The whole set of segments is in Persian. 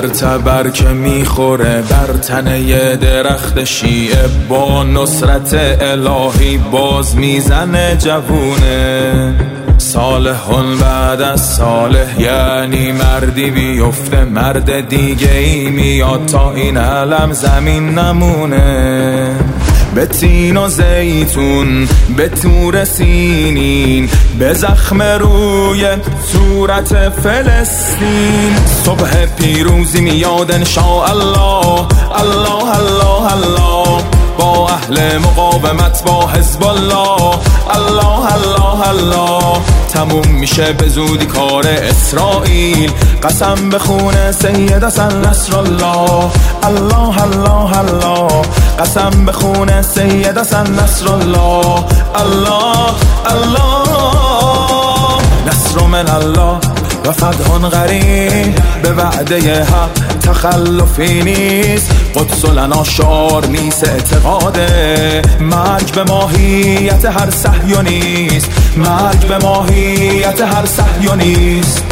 هر تبر که میخوره بر تنه درخت شیعه با نصرت الهی باز میزنه جوونه. صالحون بعد از صالح یعنی مردی بیفته مرد دیگه ای میاد تا این علم زمین نمونه. به تین و زیتون به تور سینین به زخم روی صورت فلسطین صبح پیروزی میاد انشاءالله. الله الله الله با اهل مقاومت با حزب الله. الله الله الله تموم میشه به زودی کار اسرائیل. قسم به خون سید حسن نصرالله. الله الله الله قسم به خون سید حسن نصرالله. الله الله نصر من الله و فتح قریب به وعده حق تخلفی نیست. قدس لنا شعار نیست اعتقاده. مرگ به ماهیت هر صهیونیست. مرگ به ماهیت هر صهیونیست.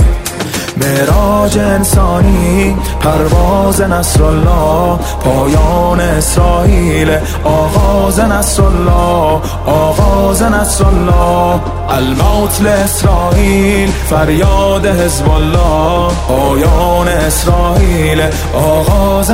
معراج انسانی پرواز نصرالله. پایان اسرائیل آغاز نصرالله. آغاز نصرالله. الموت لاسرائیل فریاد حزب الله. پایان اسرائیل آغاز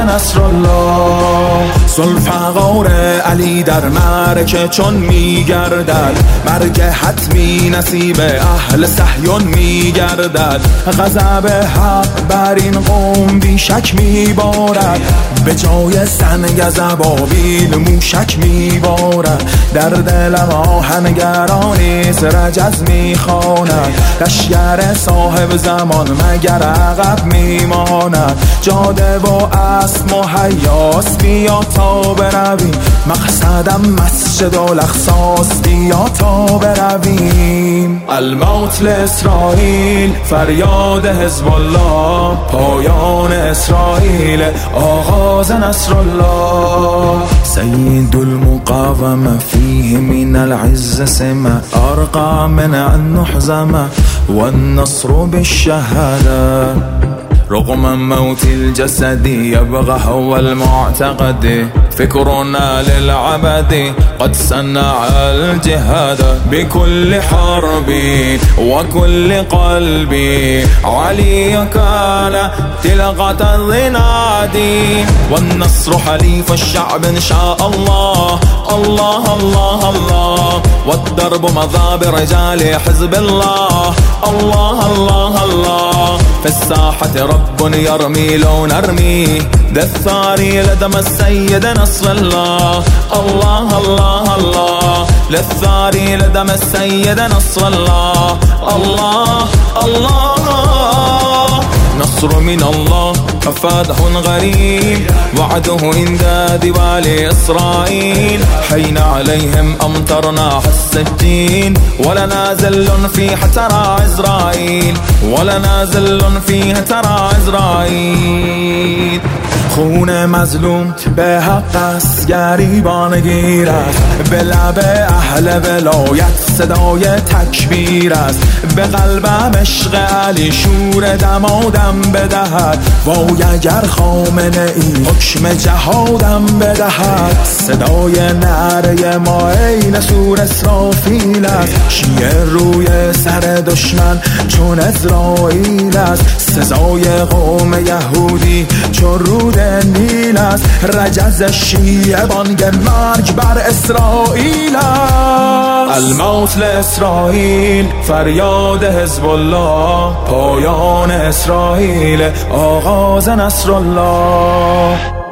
نصرالله. ذوالفقار علی در مرکه چون میگردد مرگ حتمی نصیب اهل صهیون میگردد. غضب حق بر این قوم بیشک میبارد. به جای سنگ از ابابیل موشک میبارد. در دلم آهنگرانیست رجز میخواند. لشگر صاحب زمان مگر عقب میماند. جاده و اسب مهیاست بیا تا برویم. مقصدم مسجد الاقصاست بیا تا برویم. الموت لاسرائیل فریاد حزب الله. پایان اسرائیل آغاز نصرالله. سید المقاومة فيه من العز سمة أرقى من أن نحزم والنصر بالشهادة. رغم موت الجسد يبقى هو المعتقد. فكرنا للعبد قد صنع الجهاد. بكل حرب وكل قلب علي كان تلقة الضناد. والنصر حليف الشعب إن شاء الله. الله الله الله والضرب مضاب رجال حزب الله. الله الله الله في الساحة رب يرمي لو نرمي. للثاري لدم السيد نصر الله. الله الله الله للثاري لدم السيد نصر الله. الله الله نصر من الله ففتح غريب وعده عند دوال إسرائيل. حين عليهم أمطرنا السجين ولنا زل فيه ترى إسرائيل. ولنا زل فيه ترى إسرائيل. خون مظلوم به حق است گریبان گیر است. به لب اهل ولایت صدای تکبیر است. به قلبم عشق علی شور دمادم بدهد. وای اگر خامنه ای حکم جهادم بدهد. صدای نعره ما عین سور اسرافیل است. شیعه روی سر دشمن چون اسرائیل است. سزای قوم یهودی چون رود نیل است. رجز شیعه بانگ مرگ بر اسرائیل است. الموت لاسرائیل فریاد حزب الله. پایان اسرائیل آغاز نصرالله.